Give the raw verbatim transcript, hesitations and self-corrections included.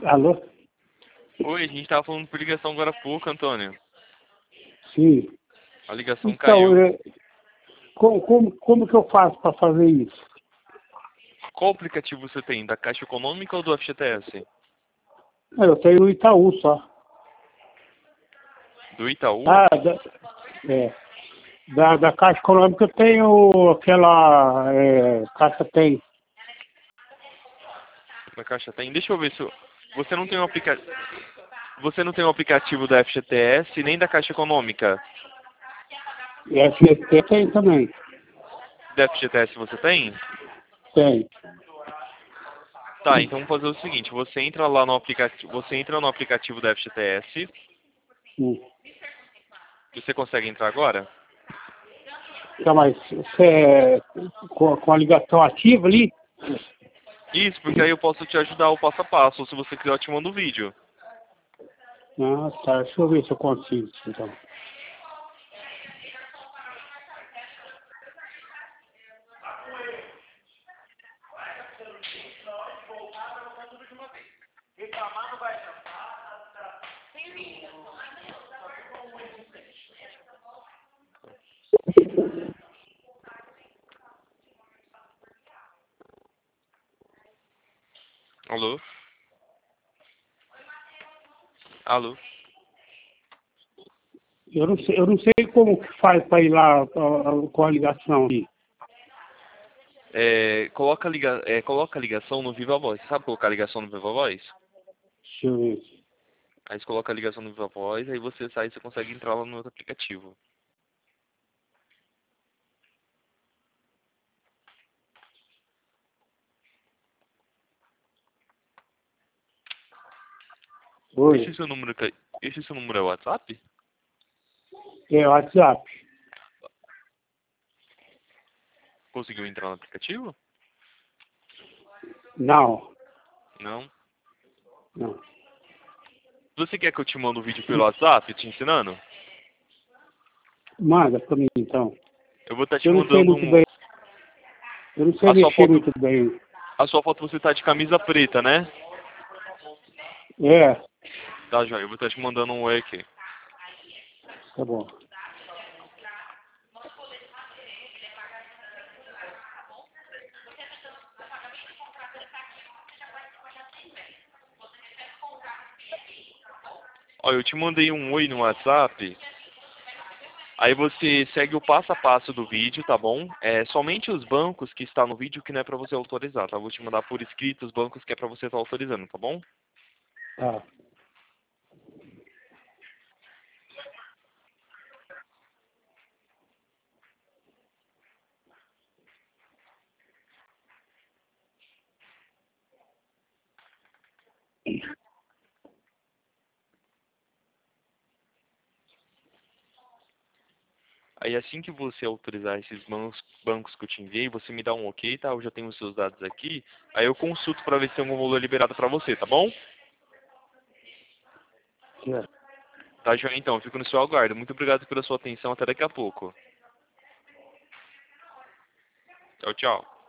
Alô? Oi, a gente tava falando por ligação agora há pouco, Antônio. Sim. A ligação Então, caiu. é, como, como, como que eu faço para fazer isso? Qual aplicativo você tem? Da Caixa Econômica ou do F G T S? É, Eu tenho o Itaú só. Do Itaú? Ah, da, é, da, da Caixa Econômica eu tenho aquela é, Caixa Tem. Da Caixa tem? Deixa eu ver se eu... Você não tem um aplicativo... Você não tem um aplicativo da F G T S nem da Caixa Econômica? E F G T tem também. Da F G T S você tem? Tem. Tá, então vamos fazer o seguinte, você entra lá no aplicativo, você entra no aplicativo da F G T S, Hum. você consegue entrar agora? Então, mas você é com, com a ligação ativa ali? Isso, porque aí eu posso te ajudar o passo a passo, ou se você quiser eu te mando o vídeo. Ah, tá. Deixa eu ver se eu consigo. Então. Alô? Alô? Eu não sei, eu não sei como que faz para ir lá ó, ó, com a ligação ali. É, coloca, a liga, é, coloca a ligação no Viva Voz. Você sabe colocar a ligação no Viva Voz? Deixa eu ver. Aí você coloca a ligação no Viva Voz, aí você sai e você consegue entrar lá no outro aplicativo. Esse Oi. seu número, que- esse seu número é o WhatsApp? É o WhatsApp. Conseguiu entrar no aplicativo? Não. Não. Não. Você quer que eu te mande um vídeo pelo WhatsApp te ensinando? Manda para mim então. Eu vou estar te Eu não sei mandando muito um. bem. Eu não sei A sua mexer foto. muito bem. A sua foto você tá de camisa preta, né? É, Tá, joia. Eu vou estar te mandando um oi aqui. tá bom. Olha, eu te mandei um oi no WhatsApp. Aí você segue o passo a passo do vídeo, tá bom? É somente os bancos que está no vídeo que não é para você autorizar, tá? Eu vou te mandar por escrito os bancos que é para você estar autorizando, tá bom? Tá. Aí assim que você autorizar esses bancos, bancos que eu te enviei, você me dá um ok, tá? Eu já tenho os seus dados aqui. Aí eu consulto para ver se tem algum valor liberado para você, tá bom? É. Tá, joia? Então, eu fico no seu aguardo. Muito obrigado pela sua atenção. Até daqui a pouco. Tchau, tchau.